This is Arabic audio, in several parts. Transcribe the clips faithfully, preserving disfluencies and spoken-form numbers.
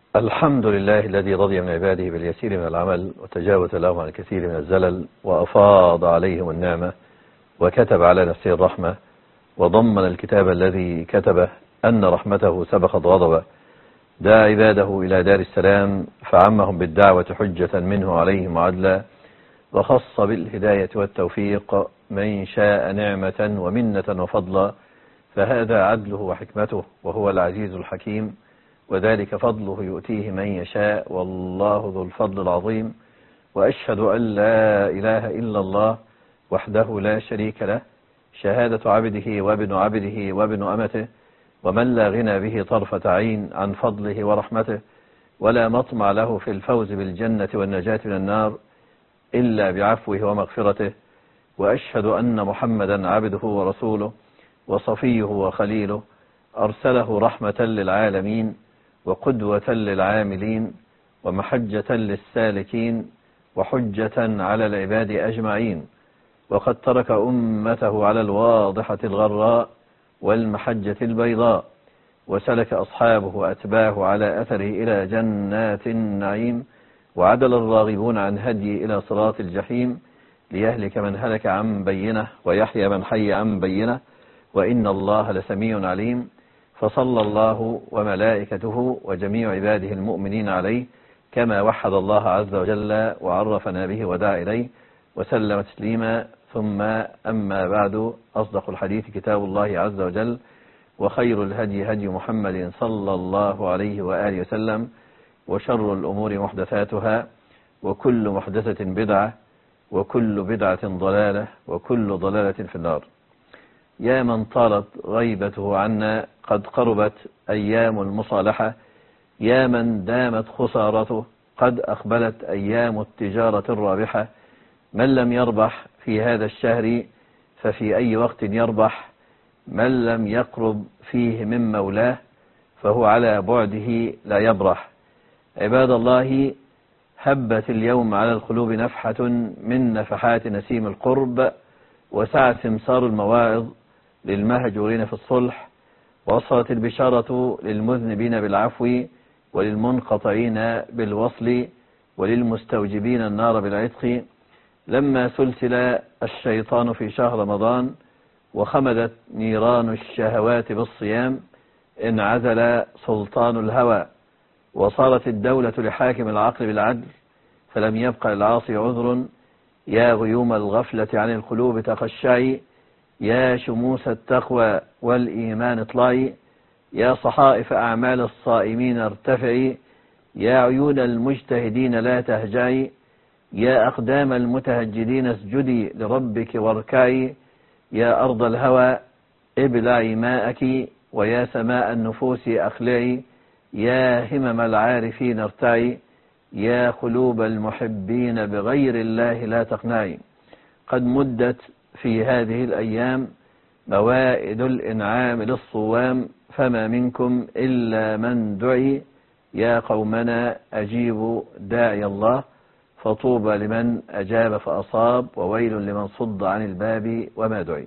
الحمد لله الذي رضي من عباده باليسير من العمل وتجاوز لهم عن الكثير من الزلل وأفاض عليهم النعمة وكتب على نفسه الرحمة وضمن الكتاب الذي كتبه أن رحمته سبقت غضبه. دعا عباده إلى دار السلام فعمهم بالدعوة حجة منه عليهم وعدلا، وخص بالهداية والتوفيق من شاء نعمة ومنة وفضلا، فهذا عدله وحكمته وهو العزيز الحكيم، وذلك فضله يؤتيه من يشاء والله ذو الفضل العظيم. وأشهد أن لا إله إلا الله وحده لا شريك له، شهادة عبده وابن عبده وابن أمته، ومن لا غنى به طرفة عين عن فضله ورحمته، ولا مطمع له في الفوز بالجنة والنجاة من النار إلا بعفوه ومغفرته. وأشهد أن محمدا عبده ورسوله وصفيه وخليله، أرسله رحمة للعالمين وقدوة للعاملين ومحجة للسالكين وحجة على العباد أجمعين، وقد ترك أمته على الواضحة الغراء والمحجة البيضاء، وسلك أصحابه وأتباعه على أثره إلى جنات النعيم، وعدل الراغبون عن هدي إلى صراط الجحيم، ليهلك من هلك عن بينه ويحيى من حي عن بينه، وإن الله لسميع عليم. فصلى الله وملائكته وجميع عباده المؤمنين عليه كما وحد الله عز وجل وعرفنا به ودعا إليه، وسلم تسليما. ثم أما بعد، أصدق الحديث كتاب الله عز وجل، وخير الهدي هدي محمد صلى الله عليه وآله وسلم، وشر الأمور محدثاتها، وكل محدثة بدعة، وكل بدعة ضلالة، وكل ضلالة في النار. يا من طالت غيبته عنا، قد قربت أيام المصالحة، يا من دامت خسارته، قد أقبلت أيام التجارة الرابحة. من لم يربح في هذا الشهر ففي أي وقت يربح، من لم يقرب فيه من مولاه فهو على بعده لا يبرح. عباد الله، هبت اليوم على القلوب نفحة من نفحات نسيم القرب، وسعت سمسار المواعظ للمهجورين في الصلح، وصلت البشارة للمذنبين بالعفو، وللمنقطعين بالوصل، وللمستوجبين النار بالعتق. لما سلسل الشيطان في شهر رمضان وخمدت نيران الشهوات بالصيام، انعزل سلطان الهوى، وصارت الدولة لحاكم العقل بالعدل، فلم يبق للعاصي عذر. يا غيوم الغفلة عن القلوب تخشعي، يا شموس التقوى والإيمان اطلعي، يا صحائف أعمال الصائمين ارتفعي، يا عيون المجتهدين لا تهجعي، يا أقدام المتهجدين اسجدي لربك واركعي، يا أرض الهوى ابلعي ماءك، ويا سماء النفوس أخلعي، يا همم العارفين ارتعي، يا قلوب المحبين بغير الله لا تقنعي. قد مدت في هذه الأيام موائد الإنعام للصوام، فما منكم إلا من دعي. يا قومنا أجيبوا داعي الله، فطوبى لمن أجاب فأصاب، وويل لمن صد عن الباب وما دعي.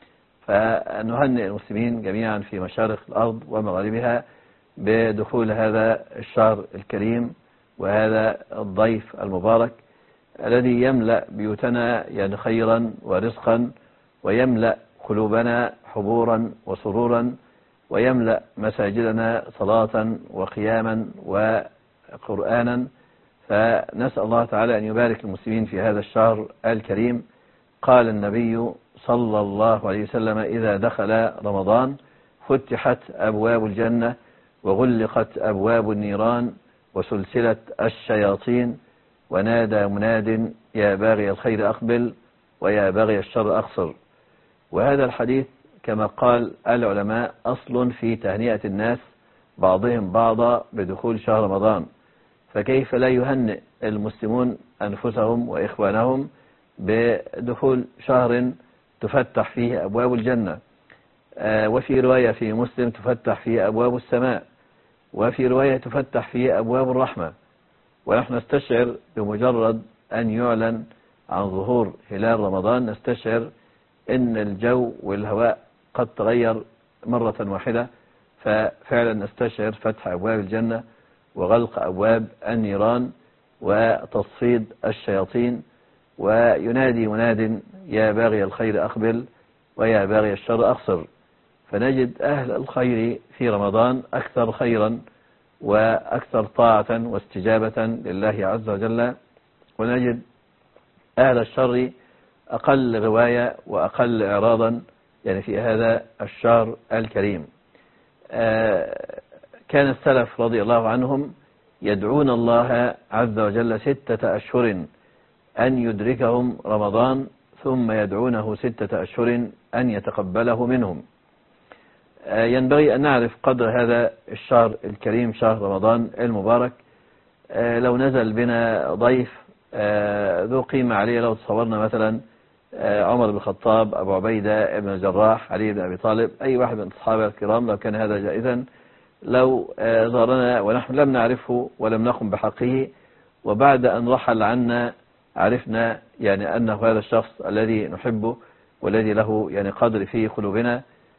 فنهنئ المسلمين جميعا في مشارق الأرض ومغاربها بدخول هذا الشهر الكريم وهذا الضيف المبارك الذي يملأ بيوتنا يعني خيرا ورزقا، ويملأ قلوبنا حبورا وسرورا، ويملأ مساجدنا صلاة وقياما وقرآنا. فنسأل الله تعالى أن يبارك المسلمين في هذا الشهر الكريم. قال النبي صلى الله عليه وسلم: إذا دخل رمضان فتحت أبواب الجنة وغلقت أبواب النيران وسلسلت الشياطين، ونادى مناد: يا باغي الخير أقبل ويا باغي الشر أقصر. وهذا الحديث كما قال العلماء أصل في تهنئة الناس بعضهم بعضا بدخول شهر رمضان، فكيف لا يهنئ المسلمون أنفسهم وإخوانهم بدخول شهر تفتح فيه أبواب الجنة، وفي رواية في مسلم تفتح فيه أبواب السماء، وفي رواية تفتح فيه أبواب الرحمة. ونحن نستشعر بمجرد أن يعلن عن ظهور هلال رمضان نستشعر أن الجو والهواء قد تغير مرة واحدة، ففعلا نستشعر فتح أبواب الجنة وغلق أبواب النيران وتصفيد الشياطين، وينادي مناد يا باغي الخير أقبل ويا باغي الشر أقصر. فنجد أهل الخير في رمضان أكثر خيرا وأكثر طاعة واستجابة لله عز وجل، ونجد أهل الشر أقل غواية وأقل إعراضا يعني في هذا الشهر الكريم. كان السلف رضي الله عنهم يدعون الله عز وجل ستة أشهر أن يدركهم رمضان، ثم يدعونه ستة أشهر أن يتقبله منهم. ينبغي أن نعرف قدر هذا الشهر الكريم، شهر رمضان المبارك. لو نزل بنا ضيف ذو قيمة عليه، لو تصورنا مثلا عمر بن الخطاب، أبو عبيدة بن الجراح، علي بن أبي طالب، أي واحد من الصحابة الكرام، لو كان هذا جائزا، لو زارنا ونحن لم نعرفه ولم نقم بحقه، وبعد أن رحل عنا عرفنا يعني أنه هذا الشخص الذي نحبه والذي له يعني قدر في قلوبنا،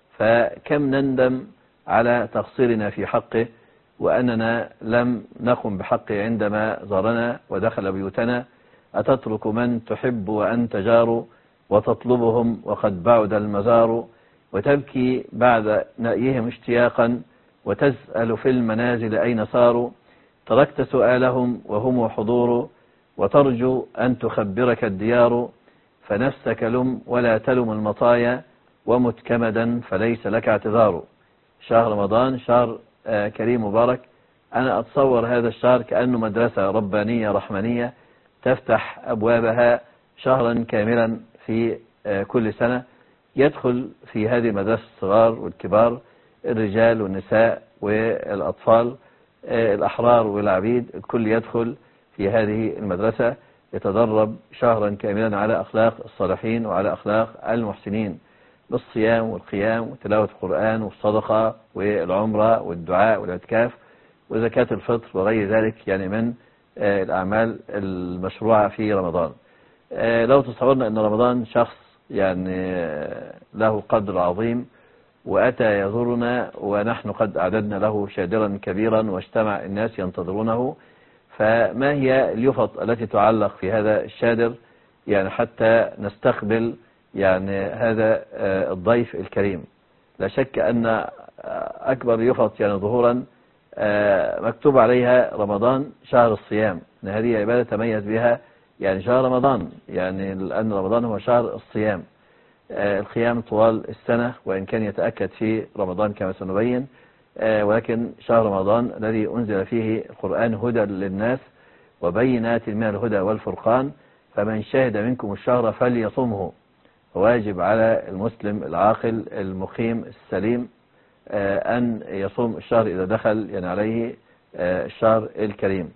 فكم نندم على تقصيرنا في حقه وأننا لم نقم بحقه عندما زارنا ودخل بيوتنا. أتترك من تحب وأنت جار وتطلبهم وقد بعد المزار، وتبكي بعد نأيهم اشتياقا وتسأل في المنازل أين صاروا، تركت سؤالهم وهم حضور وترجو أن تخبرك الديار، فنفسك لم ولا تلم المطايا ومت كمدا فليس لك اعتذار. شهر رمضان شهر كريم مبارك. أنا أتصور هذا الشهر كأنه مدرسة ربانية رحمانية تفتح أبوابها شهرا كاملا في كل سنة. يدخل في هذه المدرسة الصغار والكبار، الرجال والنساء والأطفال، الأحرار والعبيد، الكل يدخل في هذه المدرسة يتدرب شهرا كاملا على أخلاق الصالحين وعلى أخلاق المحسنين، بالصيام والقيام وتلاوة القرآن والصدقة والعمرة والدعاء والاعتكاف وزكاة الفطر وغير ذلك يعني من الأعمال المشروعة في رمضان. لو تصورنا أن رمضان شخص يعني له قدر عظيم وأتى يزورنا ونحن قد أعددنا له شادرا كبيرا واجتمع الناس ينتظرونه، فما هي اليفط التي تعلق في هذا الشادر يعني حتى نستقبل يعني هذا الضيف الكريم؟ لا شك أن أكبر يفط يعني ظهورا مكتوب عليها رمضان شهر الصيام، أن هذه عبادة تميز بها يعني شهر رمضان، يعني لأن رمضان هو شهر الصيام، القيام طوال السنة وإن كان يتأكد في رمضان كما سنبين، ولكن شهر رمضان الذي أنزل فيه القرآن هدى للناس وبينات من الهدى والفرقان، فمن شهد منكم الشهر فليصمه. واجب على المسلم العاقل المقيم السليم أن يصوم الشهر إذا دخل يعني عليه الشهر الكريم.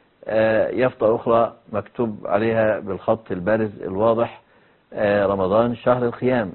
يافطة أخرى مكتوب عليها بالخط البارز الواضح رمضان شهر القيام.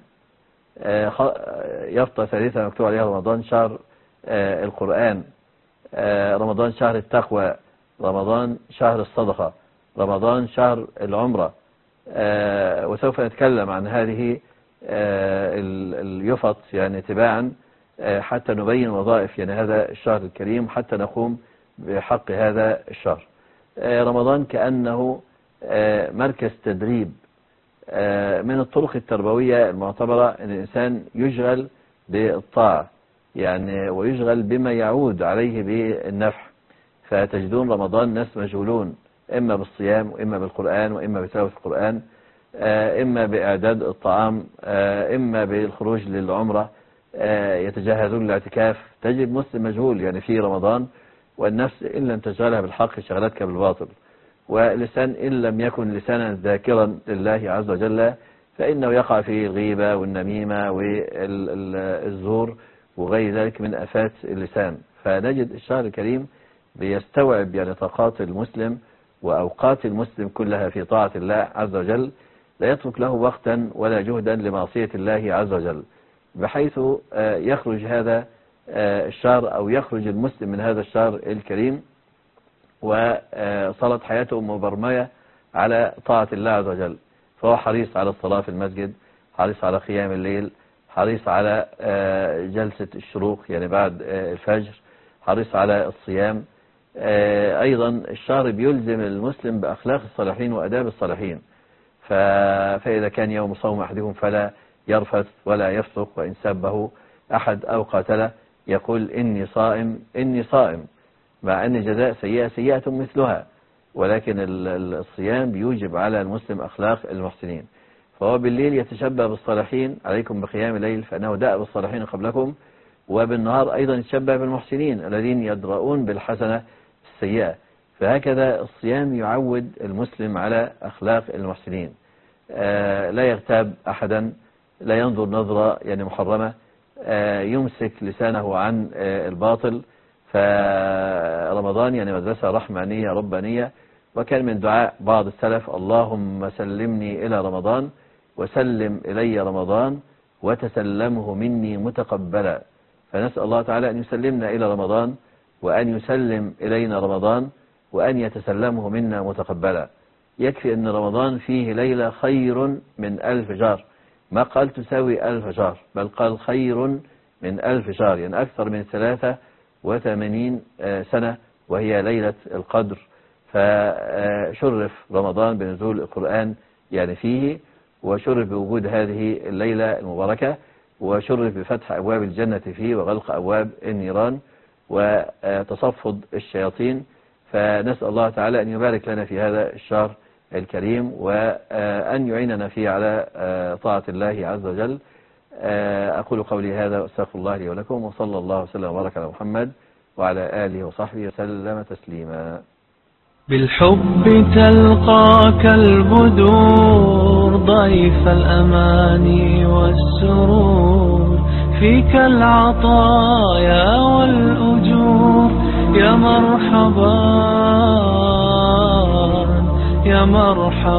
يافطة ثالثة مكتوب عليها رمضان شهر القرآن، رمضان شهر التقوى، رمضان شهر الصدقة، رمضان شهر العمرة. وسوف نتكلم عن هذه اليفط يعني تباعا حتى نبين وظائف يعني هذا الشهر الكريم حتى نقوم بحق هذا الشهر. رمضان كأنه مركز تدريب من الطرق التربوية المعتبرة أن الإنسان يشغل بالطاعة يعني ويشغل بما يعود عليه بالنفع. فتجدون رمضان ناس مشغولون إما بالصيام وإما بالقرآن وإما بتلاوة القرآن، إما بإعداد الطعام، إما بالخروج للعمرة، يتجهزون للاعتكاف. تجد مسلم مشغول يعني في رمضان، والنفس إن لم تشغلها بالحق شغلتك بالباطل، ولسان إن لم يكن لسانا ذاكرا لله عز وجل فإنه يقع في الغيبة والنميمة والزور وغير ذلك من آفات اللسان. فنجد الشهر الكريم بيستوعب يعني طاقات المسلم وأوقات المسلم كلها في طاعة الله عز وجل، لا يترك له وقتا ولا جهدا لمعصية الله عز وجل، بحيث يخرج هذا الشهر أو يخرج المسلم من هذا الشهر الكريم وصارت حياته مبرمية على طاعة الله عز وجل، فهو حريص على الصلاة في المسجد، حريص على قيام الليل، حريص على جلسة الشروق يعني بعد الفجر، حريص على الصيام. أيضا الشهر بيلزم المسلم بأخلاق الصالحين وأداب الصالحين، فإذا كان يوم صوم أحدهم فلا يرفث ولا يفسق، وإن سبه أحد أو قاتله يقول إني صائم إني صائم، مع أن جزاء سيئة سيئة مثلها، ولكن الصيام بيوجب على المسلم أخلاق المحسنين. فهو بالليل يتشبه بالصالحين، عليكم بقيام الليل فإنه دأب الصالحين قبلكم، وبالنهار أيضا يتشبه بالمحسنين الذين يدرؤون بالحسنة السيئة. فهكذا الصيام يعود المسلم على أخلاق المحسنين، لا يغتاب أحدا، لا ينظر نظرة يعني محرمة، يمسك لسانه عن الباطل. فرمضان يعني مدرسة رحمانية ربانية، وكان من دعاء بعض السلف اللهم سلمني إلى رمضان وسلم إلي رمضان وتسلمه مني متقبلا. فنسأل الله تعالى أن يسلمنا إلى رمضان، وأن يسلم إلينا رمضان، وأن يتسلمه منا متقبلا. يكفي أن رمضان فيه ليلة خير من ألف شهر، ما قال تساوي ألف شهر، بل قال خير من ألف شهر، يعني أكثر من ثلاثة وثمانين سنة، وهي ليلة القدر. فشرف رمضان بنزول القرآن يعني فيه، وشرف بوجود هذه الليلة المباركة، وشرف بفتح أبواب الجنة فيه وغلق أبواب النيران وتصفد الشياطين. فنسأل الله تعالى أن يبارك لنا في هذا الشهر الكريم، وأن يعيننا فيه على طاعة الله عز وجل. أقول قولي هذا وأستغفر الله لي ولكم، وصلى الله وسلم وبارك على محمد وعلى آله وصحبه وسلم تسليما. بالحب تلقاك البدور ضيف الأماني والسرور، فيك العطايا والأجور، يا مرحبا يا مرحبا.